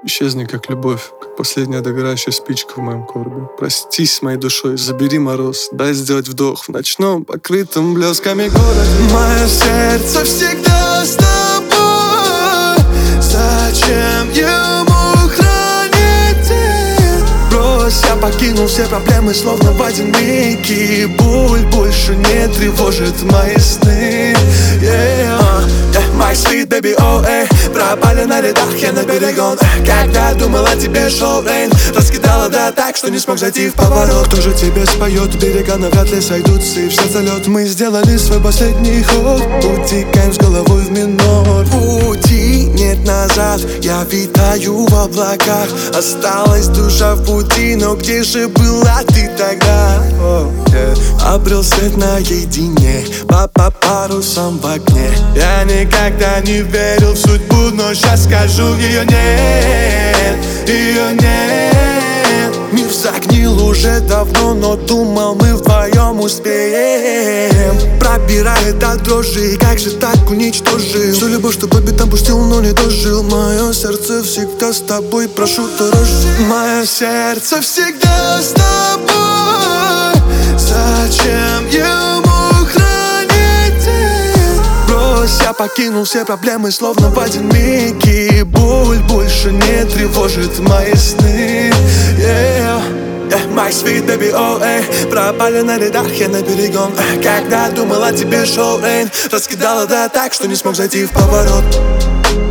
Исчезни, как любовь, как последняя догорающая спичка в моем коробе. Простись с моей душой, забери мороз, дай сделать вдох в ночном, покрытом блесками городе. Мое сердце всегда с тобой. Зачем ему хранить их? Брось, я покинул все проблемы, словно в один миг. И боль больше не тревожит мои сны. My sweet baby, пропали на рядах, я на берегу. Когда думал о тебе, шел рейн, раскидала да так, что не смог зайти в поворот. Кто же тебе споет, берега навряд ли сойдутся и все залет. Мы сделали свой последний ход, утекаем с головой в минор. Пути нет назад, я витаю в облаках. Осталась душа в пути, но где же была ты тогда? Обрел свет наедине, по парусам в окне. Я никогда не верил в судьбу, но сейчас скажу: ее нет, ее нет. Мир загнил уже давно, но думал, мы вдвоем успеем. Пробирает от дрожи, как же так уничтожил всю любовь, что по битам пустил, но не дожил. Мое сердце всегда с тобой, прошу дорожи. Мое сердце всегда с тобой. Зачем ему хранить их? Брось, я покинул все проблемы, словно в один миг. И боль больше не тревожит мои сны. My sweet baby, пропали на рядах, я на берегу. Когда думал о тебе, шел рейн, раскидала да так, что не смог зайти в поворот.